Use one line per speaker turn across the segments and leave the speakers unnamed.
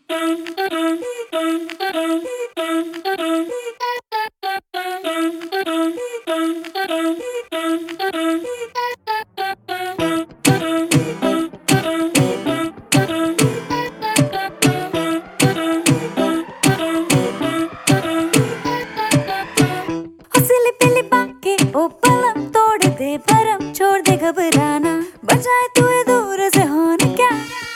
भरम छोड़ दे घबराना, बजाए तू दूर से होन क्या।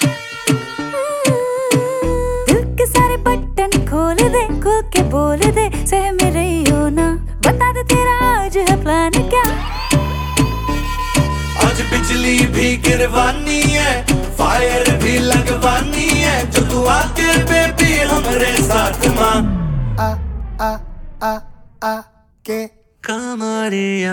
दिल के सारे बटन खोल दे, खुल के बोल दे, सह में रही हो ना, बता दे तेरा आज है प्लान क्या।
आज बिजली भी गिरवानी है, फायर भी लगवानी है, जो तू आके बेबी हमरे साथ मां आ आ आ आ के कमरिया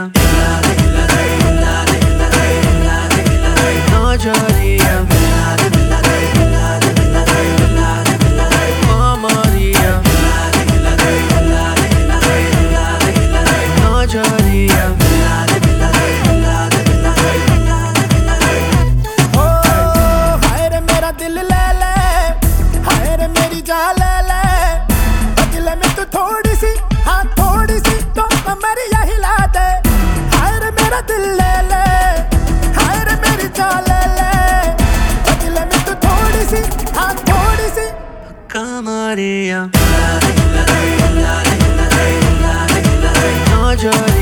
थोड़ी सी, हाँ थोड़ी सी तो कमरिया हिला दे। हाय रे मेरा दिल ले ले, हाय रे मेरी चाल ले ले, बदले में तू थोड़ी सी, हाँ थोड़ी सी कमरिया